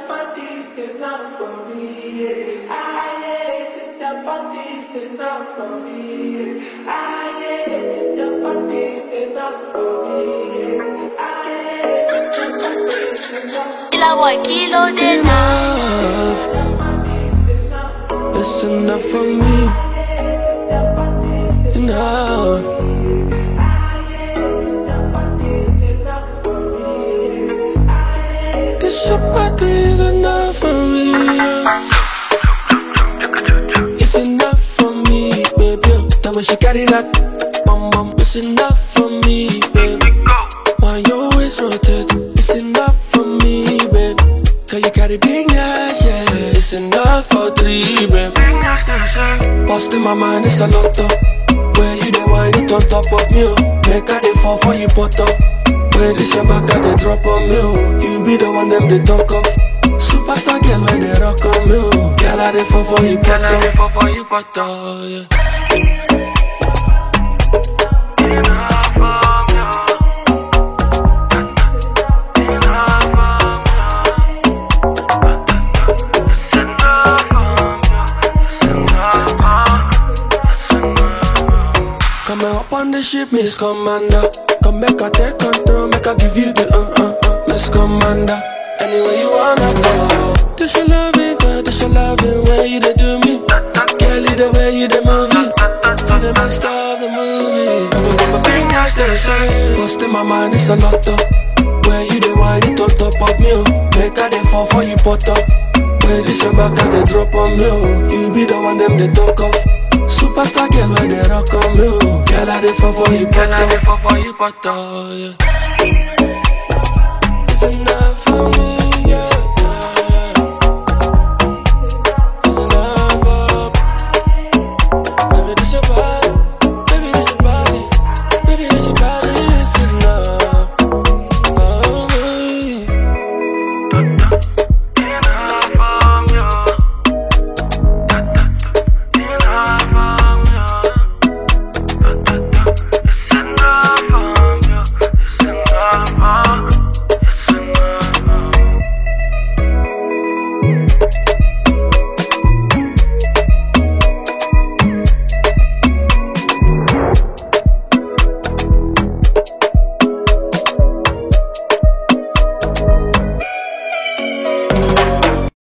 your body's enough for me. This your body's enough for me. This your body's enough for me. This your body's enough. Killer boy, kilo de Enough. It's enough for me. Enough. This your body is enough for me. It's enough for me, baby. The way she carry that bum bum. It's enough for me, baby. When you always rotate, it's enough for me, baby. Cause you carry big ass, yeah. It's enough for three, baby. Bust in my mind, it's a lot of. Where you the wine, it on top of me. Make her the fall for you pot up. Where this your back at the drop on me. You be the one them they talk of. Superstar girl where they rock on me. Girl I the fall for you pot up. Girl I the fall for you pot up, yeah. Come up on the ship, Miss Commander. Come make her take control, make her give you the Miss Commander. Anywhere you wanna go. This your loving, girl, this your loving. Where you they do me? Girl, you the way you the movie. You the best of the movie. I'm a big ass dancer. Lost in my mind, it's a lot of. Where you the wine, it on top of me. Make her they fall for you pot up. Where this your back at the drop on me. You be the one them they talk of. Superstar girl where they rock on me. Girl I dey fall for you, girl I dey fall for you, but yeah. It's enough for me.